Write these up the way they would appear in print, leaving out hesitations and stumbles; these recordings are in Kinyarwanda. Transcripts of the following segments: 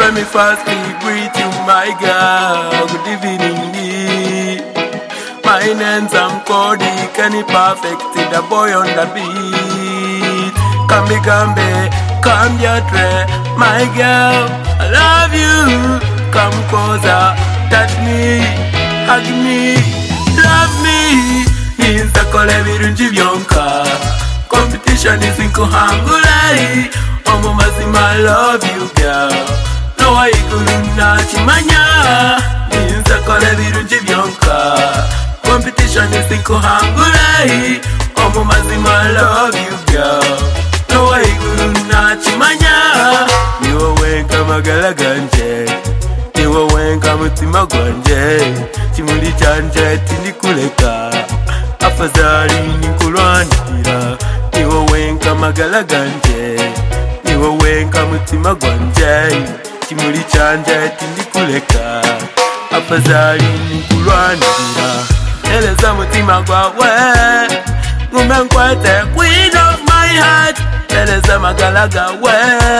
Let me firstly greet you, my girl. Good evening. My name's Cody, Kenny Perfect, the boy on the beat. Come your tray, my girl. I love you. Come closer, touch me, hug me, love me. Ninza kole birungi byonka. Competition is in kuhangulai. Omo mazima, I love you, girl. No way guruna chimanya. Ninza kole birungi byonka. Competition is in kuhangulai. Omo mazima, I love you, girl. No way guruna chimanya. Niwo wenka magala ganje. Niwo wenka mutima gwanje. Chimuli chanje tindikuleka. Afadhali nikulwanira. Niwo wenka magala ganje. Niwo wenka mutima gwanje. Chimuli chanje tindikuleka. Afadhali nikulwanira. Eleza mutima gwawe. Ngume nkwete queen of my heart. Eleza magala gawe.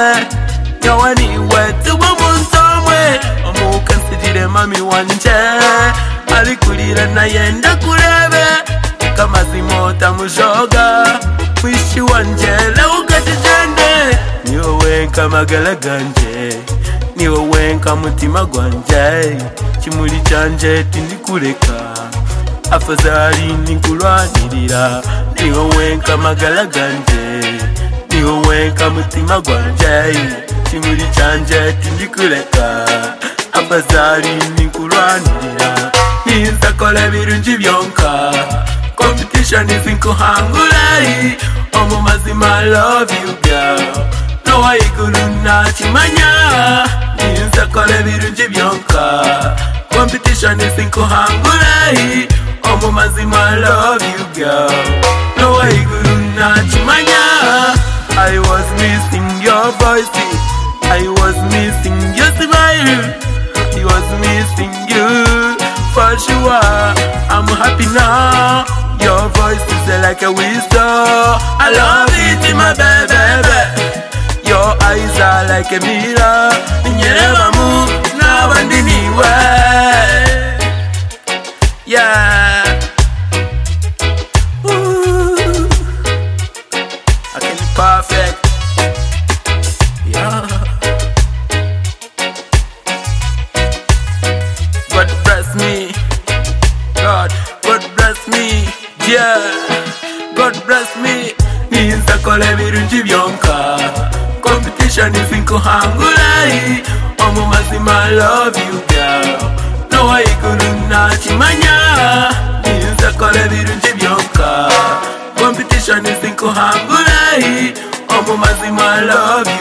Nyawe niwe tuwa muntomwe. Omuka nsijire mami wanje. Alikulira na yenda kurebe. Kama zimota mujoga. Mwishi wanje leuka tijende. Niwe wenka magala ganje. Niwe wenka mutima gwanje. Chimuli chanje tindikuleka. Afadhali nikulwanirira. Niwe wenka magala ganje. Niwe wenka mutima gwanje. Chimuli chanje tindikuleka. Afadhali nikulwanirira. Ninza kole birungi byonka. Competition is in kuhangulai. Omo mazima, I love you, girl. No way guruna chimanya. Ninza kole birungi byonka. Competition is in kuhangulai. Omo mazima, I love you, girl. No way guruna chimanya. I was missing your voice. I was missing your smile. I was missing you. For sure, I'm happy now. Your voice is like a whistle. I love it, my baby. Your eyes are like a mirror. You never move, now and anywhere. Yeah. Ooh. I can be perfect. Yeah. God bless me. God bless me. Yeah. God bless me. Ninza kole birungi byonka. Competition is in kuhangulai. Omo mazima, I love you, girl. No way guruna chimanya. Ninza kole birungi byonka. Competition is in kuhangulai. Omo mazima, I love you.